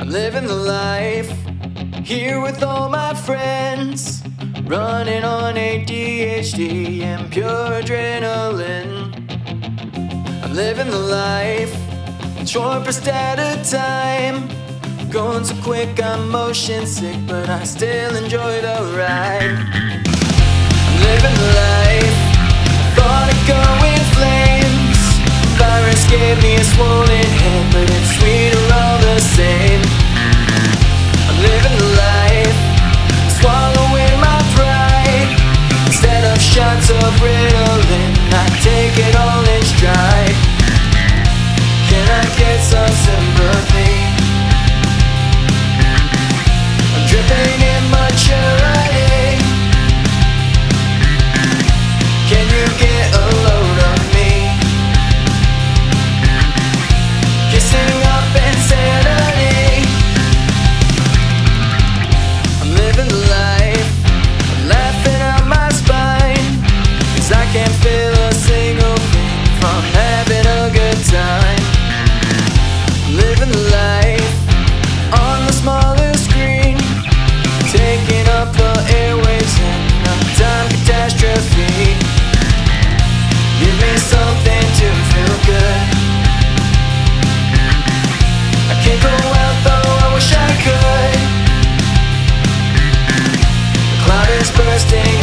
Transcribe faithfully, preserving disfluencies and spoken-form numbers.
I'm living the life, here with all my friends, running on A D H D and pure adrenaline. I'm living the life, short burst at a time, going so quick I'm motion sick, but I still enjoy the ride. I'm living the life, thought I'd go in flames. Virus gave me a swollen head, but it's sweeter all the same. I'm living the life, swallowing my pride. Instead of shots of Ritalin, I take it all in stride. Can I get some sympathy? I'm dripping in maturity. Can you get a load of me? Kissing up insanity. I'm living the life, I'm laughing out my spine, 'cause I can't feel a single thing from having a good time. I'm living the life on the smaller screen, taking up the airwaves in a time catastrophe. Give me something to feel good. I can't go out though, I wish I could. The cloud is bursting